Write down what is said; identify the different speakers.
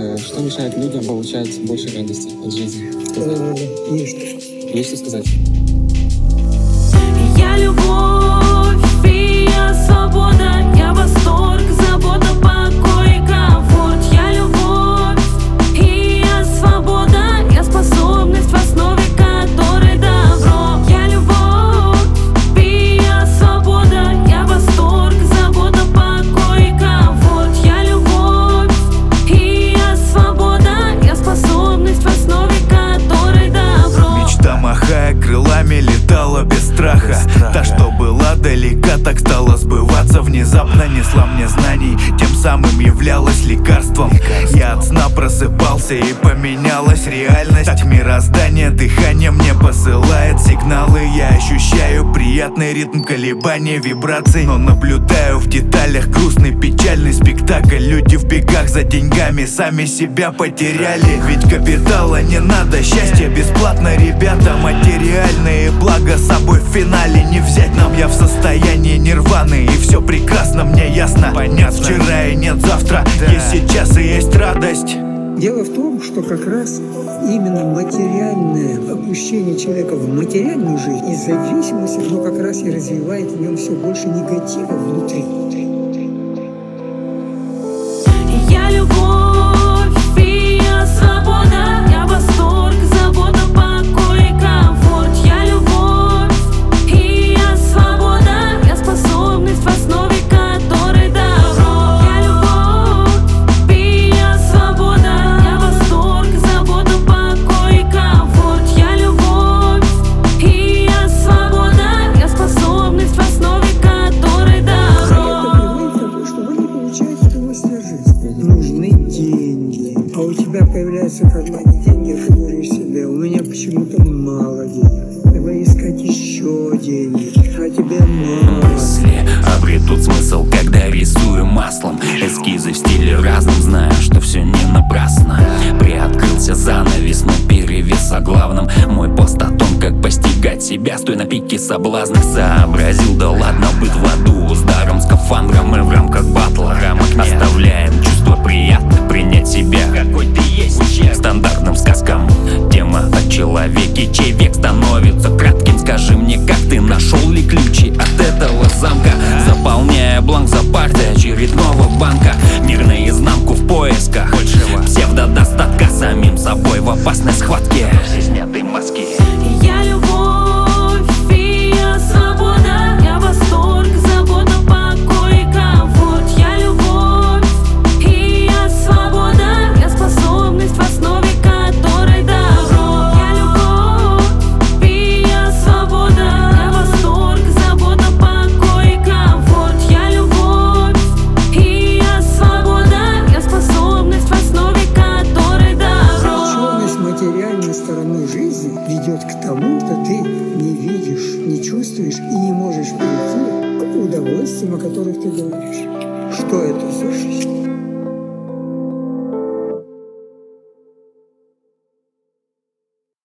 Speaker 1: Что мешает людям получать больше радости от жизни?
Speaker 2: Есть что сказать.
Speaker 3: Я любовь, и я свобода, я восторг, забота, покой и комфорт. Я любовь, и я свобода, я способность, в основе которой добро. Я любовь, и я свобода, я восторг, забота, покой и комфорт. Я любовь, и я свобода, я способность, в основе которой добро.
Speaker 4: Мечта, махая крылами, летала без страха. Та, что была далека, так стала сбываться. Внезапно несла мне знаний, тем самым являлась лекарством. Я от сна просыпался, и поменялась реальность. Так мироздание дыхание мне посылает сигналы. Я ощущаю приятный ритм колебания, вибраций, но наблюдаю в деталях грустный, печальный спектакль. Люди в бегах за деньгами сами себя потеряли. Ведь капитала не надо, счастье бесплатно, ребята. Материальные блага с собой в финале не взять нам. Я в состоянии нирваны, и все прекрасно, мне ясно. Понятно, вчера и нет завтра, есть сейчас и есть радость.
Speaker 2: Дело в том, что как раз именно материальное опущение человека в материальную жизнь и зависимость, оно как раз и развивает в нем все больше негатива внутри.
Speaker 3: Я любовь, и я свобода, я восторг, забота, покой и комфорт. Я любовь, и я свобода, я способность, в основе которой добро. Я любовь, и я свобода, я восторг, забота, покой и комфорт. Я любовь, и я свобода, я способность, в основе которой добро.
Speaker 2: Это приводит к тому, что вы не получаете удовольствие от жизни. Нужны деньги. А у тебя появляются в кармане деньги, а ты говоришь себе: у меня почему-то мало денег. Давай искать еще денег, а тебе мало.
Speaker 5: Мысли обретут смысл, когда рисую маслом. Эскизы в стиле разном, зная, что все не напрасно. Приоткрылся занавес, но перевес о главном. Мой пост о том, как постигать себя, стой на пике соблазна. Сообразил, да ладно, быть в аду с даром, скафандром, мы в рамках батла. Оставляем чувство приятно принять себя, какой ты есть, стандартным сказкам. Тема о человеке, чей век становится кратким. Скажи мне, как ты нашел ли ключи от этого замка? Заполняя бланк за партой очередного банка. Мир наизнанку в поисках псевдодостатка. Самим собой в опасной схватке все сняты маски.
Speaker 3: Я любовь, и я свобода, я восторг, забота, покой и комфорт. Я любовь, и я свобода, я способность, в основе которой добро. Я любовь, и я свобода, я восторг, забота, покой и комфорт. Я любовь, и я свобода, я способность, в основе которой добро.
Speaker 2: Увлеченность материальной стороной жизни ведет к тому, что ты не видишь, не чувствуешь и не можешь прийти к удовольствиям, о которых ты говоришь. Что это за жизнь?